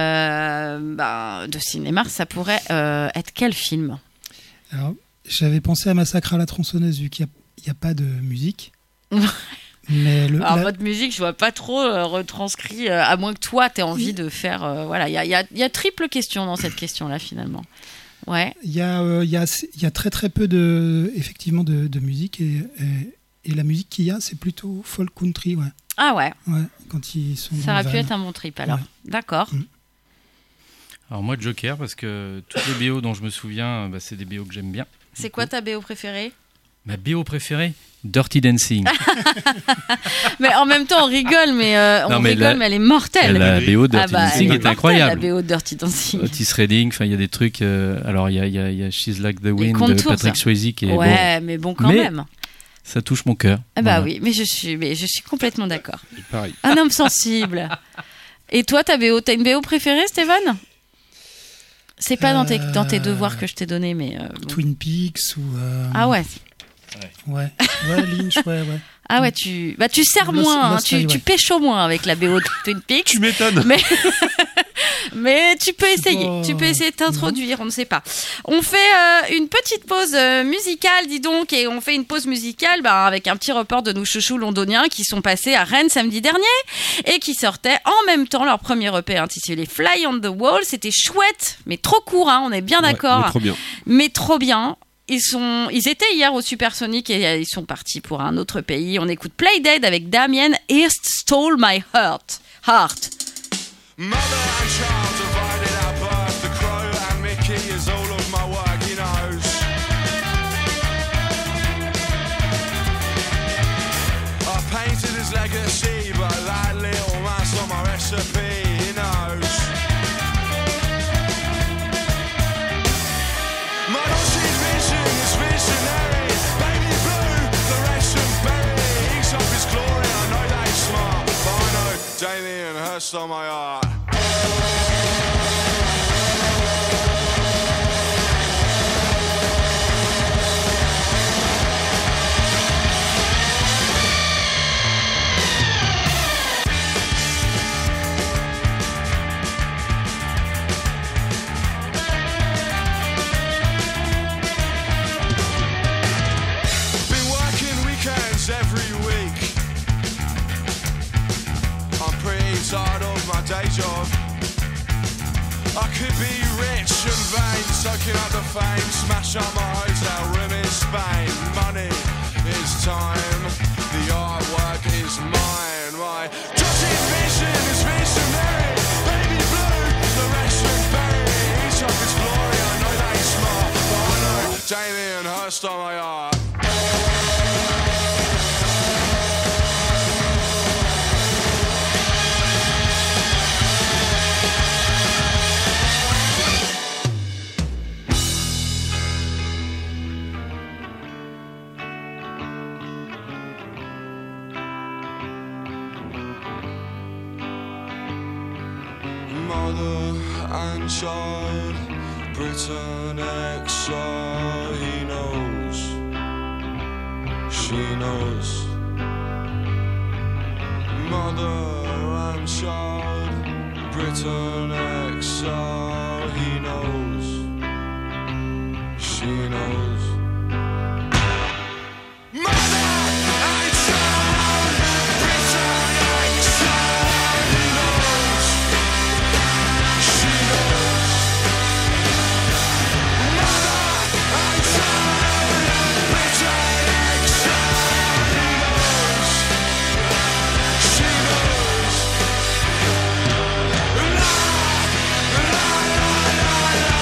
de cinéma, ça pourrait être quel film? Alors, j'avais pensé à Massacre à la tronçonneuse, vu qu'il n'y a pas de musique. Mais Alors, votre musique, je vois pas trop retranscrit, à moins que toi, tu aies envie de faire. Voilà, il y a triple question dans cette question-là, finalement. Ouais. il y a très très peu effectivement de musique et la musique qu'il y a, c'est plutôt folk country, ouais. Ah ouais, Ouais, quand ils sont ça dans aurait le pu van. être un bon trip alors. Ouais. D'accord. Alors moi, Joker, parce que toutes les BO dont je me souviens, c'est des BO que j'aime bien. C'est quoi ta BO préférée? Ma BO préférée, Dirty Dancing. Mais en même temps, on rigole, mais Non, mais mais elle est mortelle. La BO de Ah Dirty bah, elle Dancing est mortelle, incroyable. La BO de Dirty Dancing. Otis Redding, enfin il y a des trucs. Alors il y a She's Like the Wind de contours, Patrick ça. Swayze qui est bon. Ouais, mais bon quand Mais- même. Ça touche mon cœur. Ah bah Voilà. oui, mais je suis complètement d'accord. Et pareil. Un homme sensible. Et toi, t'as une BO préférée, Stéphane? C'est pas dans tes devoirs que je t'ai donné, mais. Bon. Twin Peaks ou. Ah ouais. Ouais, Lynch, ouais. Ah ouais, tu sers Lost- moins, hein, Lost tu Highway. pêches au moins avec la BO de Twin Peaks. Tu m'étonnes. Mais tu peux essayer, Oh, tu peux essayer de t'introduire, on ne sait pas. On fait une petite pause musicale, dis donc, et on fait une pause musicale avec un petit report de nos chouchous londoniens qui sont passés à Rennes samedi dernier et qui sortaient en même temps leur premier EP intitulé Fly on the Wall. C'était chouette, mais trop court, hein, on est bien d'accord. Ouais, trop bien. Mais trop bien. Ils étaient hier au Supersonic et ils sont partis pour un autre pays. On écoute Play Dead avec Damien Hirst Stole My Heart. Mother and child divided at birth. The crow and Mickey is all of my work, he knows. I painted his legacy, but that little man's on my recipe, he knows. My daughter's vision is visionary. Baby blue, fluorescent berry. He's of his glory, I know they smart, but I know Damien Hirst on my heart. Been working weekends Working up the fame, smash up my hotel room in Spain. Money is time, the artwork is mine. My Joseph vision is visionary. Baby blue, the raspberry. Each of his glory, I know they smart, but I know Damien Hirst on my art. Mother and child, Britain exile, he knows, she knows. Mother and child, Britain exile, he knows, she knows. Mother and child, Britain exile, he knows. She knows. Mother and child, Britain exile, he knows. She knows. La, la, la, la,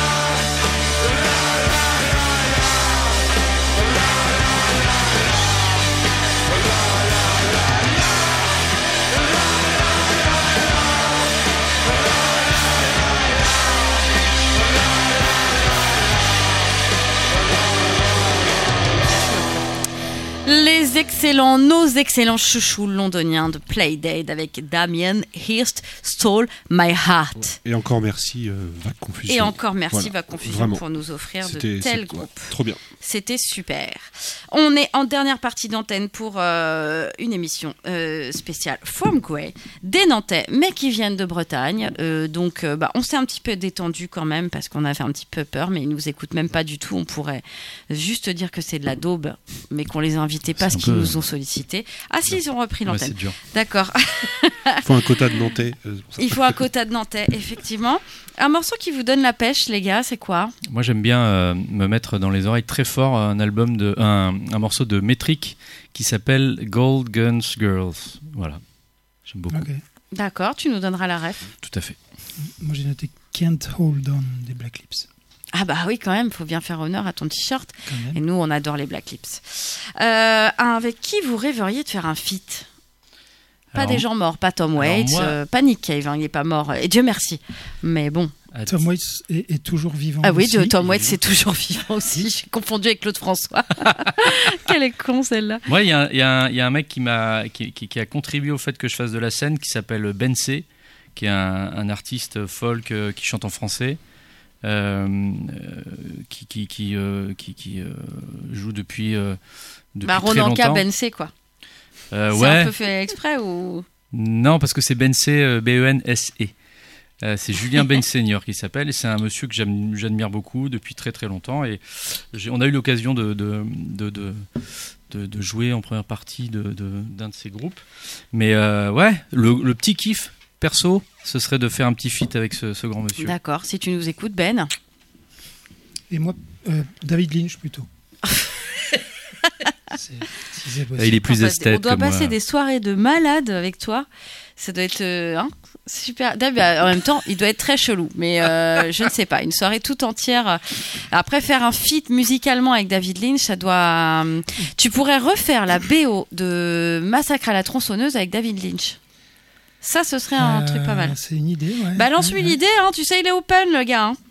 Les excellents, nos excellents chouchous londoniens de Playdate avec Damien Hirst, Stole My Heart. Et encore merci, Vague Confusion. Et encore merci, Voilà. Vague Confusion, Vraiment. pour nous offrir de C'était tels ouais, groupes. trop bien. C'était super. On est en dernière partie d'antenne pour une émission spéciale From Grey, des Nantais, mais qui viennent de Bretagne. Donc, on s'est un petit peu détendu quand même parce qu'on a fait un petit peu peur, mais ils nous écoutent même pas du tout. On pourrait juste dire que c'est de la daube, mais qu'on les invitait parce qu'ils nous ont sollicité. Ah si, ils ont repris Ouais, l'antenne. c'est dur. D'accord. Il faut un quota de Nantais. Il faut un quota de Nantais, effectivement. Un morceau qui vous donne la pêche, les gars, c'est quoi ? Moi, j'aime bien me mettre dans les oreilles très fort un morceau de Metric qui s'appelle Gold Guns Girls. Voilà, j'aime beaucoup. Ok. D'accord, tu nous donneras la ref. Tout à fait. Moi j'ai noté Can't Hold On des Black Lips. Ah bah oui, quand même, faut bien faire honneur à ton t-shirt. Quand même. Et nous, on adore les Black Lips. Avec qui vous rêveriez de faire un feat ? Pas Alors, des gens morts, pas Tom alors Waits, moi- pas Nick Cave, il n'est pas mort. Et Dieu merci. Mais bon. Tom Waits est toujours vivant. Ah oui, aussi. Tom Waits c'est toujours vivant aussi. J'ai confondu avec Claude François. Quelle est con celle-là. Moi, il y a un mec qui a contribué au fait que je fasse de la scène, qui s'appelle Bensé, qui est un artiste folk qui chante en français, qui joue depuis très Ronanka longtemps. Bensé quoi. C'est Ouais. un peu fait exprès ou... Non, parce que c'est Bensé, B-E-N-S-E. C'est Julien Ben Senior qui s'appelle, et c'est un monsieur que j'admire beaucoup depuis très très longtemps, et on a eu l'occasion de jouer en première partie d'un de ces groupes. Mais ouais, le petit kiff perso, ce serait de faire un petit feat avec ce grand monsieur. D'accord, si tu nous écoutes Ben. Et moi, David Lynch plutôt. Si c'est possible. Il est plus esthète On doit que moi. passer des soirées de malade avec toi. Ça doit être super. En même temps, il doit être très chelou. Mais je ne sais pas. Une soirée toute entière. Après, faire un feat musicalement avec David Lynch, ça doit. Tu pourrais refaire la BO de Massacre à la tronçonneuse avec David Lynch. Ça, ce serait un truc pas mal. C'est une idée, ouais. Balance-lui l'idée, hein, tu sais, il est open, le gars. Hein.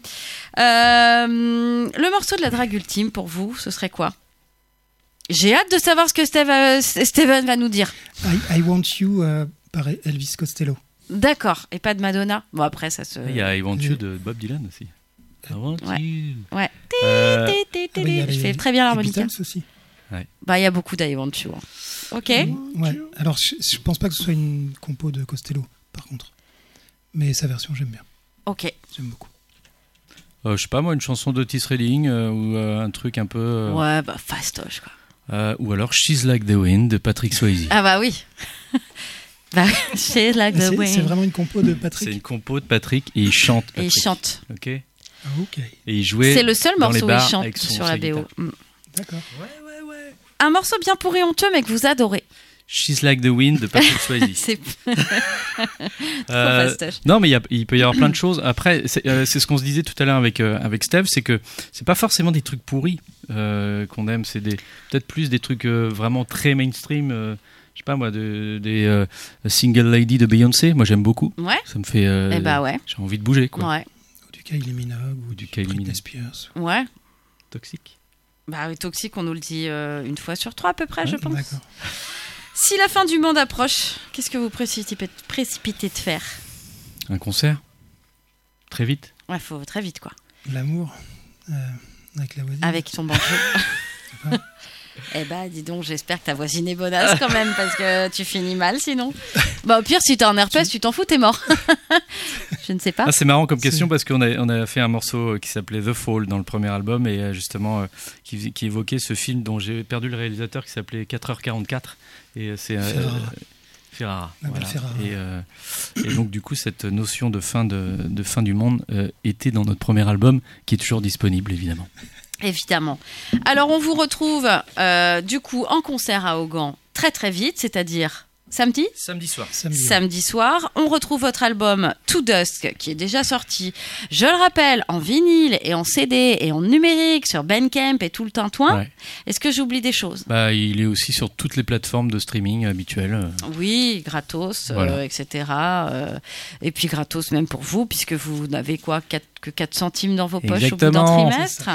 Le morceau de la drague ultime, pour vous, ce serait quoi ? J'ai hâte de savoir ce que Steven va nous dire. I Want You par Elvis Costello. D'accord, et pas de Madonna. Bon, après, ça se... Il y a I Want You de Bob Dylan aussi. I Want Ouais. You. Ouais. Ah bah, il y a Je les- fais très bien les l'harmonica. Beatles aussi. Bah, il y a beaucoup d'I Want You. Hein. Ok. Ouais. Alors, je pense pas que ce soit une compo de Costello, par contre. Mais sa version, j'aime bien. Ok. J'aime beaucoup. Je sais pas moi, une chanson d'Otis Redding ou un truc un peu. Ouais, bah, fastoche, quoi. Ou alors She's Like the Wind de Patrick Swayze. Ah bah oui. Bah, she's like the C'est wind. vraiment une compo de Patrick. C'est une compo de Patrick et il chante. Et il Patrick. chante. Ok. Ok. Et il jouait. C'est le seul dans les morceau où il bars chante avec sur la BO. D'accord. Un morceau bien pourri honteux, mais que vous adorez. She's Like the Wind de Patrick Swayze. C'est trop fastoche. Non, mais il peut y avoir plein de choses. Après, c'est ce qu'on se disait tout à l'heure avec Steph, c'est que c'est pas forcément des trucs pourris qu'on aime, c'est peut-être plus des trucs vraiment très mainstream. Je sais pas moi, des Single Lady de Beyoncé. Moi, j'aime beaucoup. Ouais. Ça me fait. Ouais. J'ai envie de bouger, quoi. Ouais. Ou du Kylie Minogue, ou du Kylie Britney Minogue. Spears. Ouais. Toxique. Bah oui, Toxique, on nous le dit une fois sur 3 à peu près, je pense. D'accord. Si la fin du monde approche, qu'est-ce que vous précipitez de faire? Un concert. Très vite. Ouais, faut très vite, quoi. L'amour avec la voisine. Avec ton banjo. Eh bah, dis donc, j'espère que ta voisine est bonasse quand même, parce que tu finis mal sinon. Bah, au pire, si t'as un herpès, tu t'en fous, t'es mort. Je ne sais pas. Ah, c'est marrant comme question parce qu'on a fait un morceau qui s'appelait The Fall dans le premier album et justement qui évoquait ce film dont j'ai perdu le réalisateur qui s'appelait 4h44 et c'est Ferrara. Voilà. Ferrara. Et donc du coup cette notion de fin du monde était dans notre premier album qui est toujours disponible évidemment. Évidemment. Alors, on vous retrouve du coup en concert à Augan très très vite, c'est-à-dire samedi soir. Samedi soir. On retrouve votre album To Dusk qui est déjà sorti, je le rappelle, en vinyle et en CD et en numérique sur Bandcamp et tout le tintouin. Ouais. Est-ce que j'oublie des choses? Bah, il est aussi sur toutes les plateformes de streaming habituelles. Oui, gratos, Voilà. etc. Et puis gratos même pour vous, puisque vous n'avez que 4 centimes dans vos poches Exactement. au bout d'un trimestre.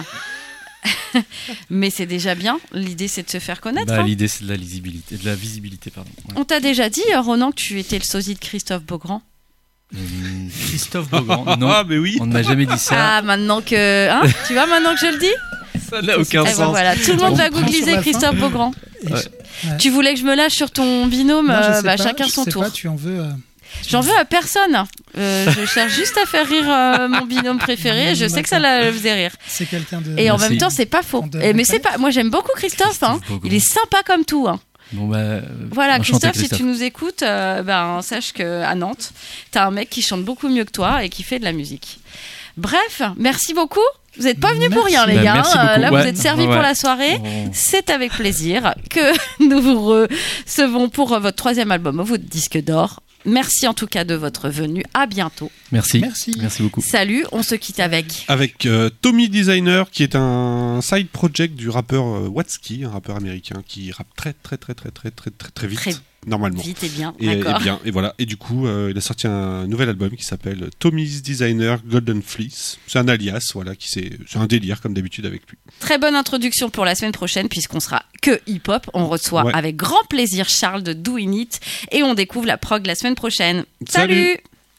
Mais c'est déjà bien. L'idée, c'est de se faire connaître. Bah, hein. l'idée c'est de la visibilité, pardon. Ouais. On t'a déjà dit, Ronan, que tu étais le sosie de Christophe Beaugrand? Christophe Beaugrand. Non, Ah, mais oui. on ne m'a jamais dit ça. Ah, maintenant que... Hein, tu vois, maintenant que je le dis? Ça n'a aucun Eh ben sens. voilà, tout le monde On va prend sur googliser la fin. Christophe Beaugrand. Et Ouais. Ouais. Tu voulais que je me lâche sur ton binôme? Non, je sais Bah, pas, chacun je son sais tour. pas, tu en veux. J'en veux à personne. Je cherche juste à faire rire mon binôme préféré. Je sais que ça le faisait rire. C'est quelqu'un de. Et en Merci. même temps, c'est pas faux. On devrait Mais c'est pas. pas. Moi, j'aime beaucoup Christophe. Hein. Beaugrand. Il est sympa comme tout. Hein. Bon bah, Voilà, enchanté, Christophe, si tu nous écoutes, sache qu'à Nantes, t'as un mec qui chante beaucoup mieux que toi et qui fait de la musique. Bref, merci beaucoup. Vous n'êtes pas venus pour rien, les Bah, gars. merci beaucoup. Là, Ouais. vous êtes servis Ouais. pour la soirée. Oh. C'est avec plaisir que nous vous recevons pour votre 3e album, votre disque d'or. Merci en tout cas de votre venue. À bientôt. Merci Merci. beaucoup. Salut, on se quitte avec. Avec Tommy Designer, qui est un side project du rappeur Watsky, un rappeur américain qui rappe très vite, Très normalement. Vite et bien, Et d'accord. bien, et voilà. Et du coup, il a sorti un nouvel album qui s'appelle Tommy's Designer Golden Fleece. C'est un alias, voilà, c'est un délire comme d'habitude avec lui. Très bonne introduction pour la semaine prochaine, puisqu'on sera que hip-hop. On reçoit Ouais. avec grand plaisir Charles de Doing It et on découvre la prog la semaine prochaine. Salut.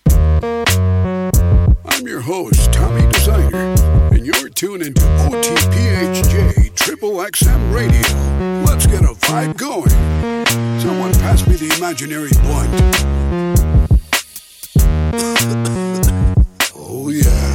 I'm your host, Tommy Designer, and you're tuned into OTPHJ Triple XM Radio. Let's get a vibe going. Someone pass me the imaginary blunt. Oh yeah.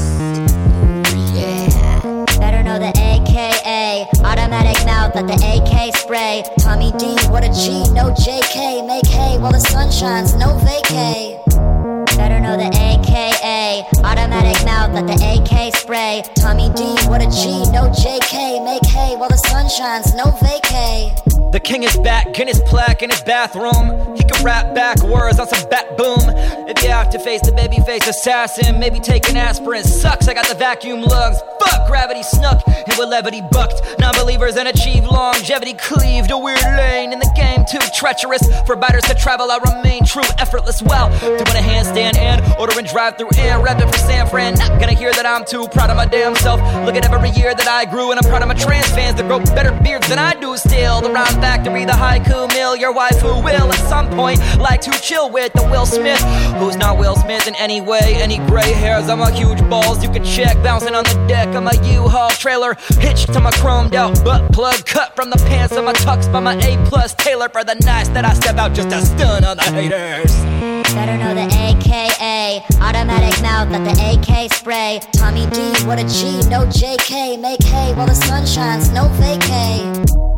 Better know the AKA automatic mouth like the AK spray. Tommy D, what a G, no JK. Make hay while the sun shines, no vacay. Better know the AKA automatic mouth like the AK spray. Tommy D, what a G, no JK. Make hay while the sun shines, no vacay. The king is back, Guinness plaque in his bathroom. He can rap backwards on some bat boom. If you have to face the babyface assassin, maybe take an aspirin. Sucks, I got the vacuum lungs. Fuck, gravity snuck and with levity bucked. Non-believers and achieve longevity cleaved a weird lane in the game too treacherous. For biters to travel, I remain true, effortless. Well, doing a handstand and ordering drive-through and rapping for San Fran. Not gonna hear that I'm too proud of my damn self. Look at every year that I grew and I'm proud of my trans fans that grow better beards than I do still. The rhyme factory, the haiku mill, your wife who will at some point like to chill with the Will Smith. Who's not Will Smith in any way? Any gray hairs on my huge balls you can check. Bouncing on the deck of my U-Haul trailer. Hitched to my chromed out butt plug. Cut from the pants of my tux by my A+ tailor. For the nights that I step out just to stun on the haters. Better know the AKA automatic mouth like the AK spray. Tommy D, what a G, no JK. Make hay while the sun shines, no vacay.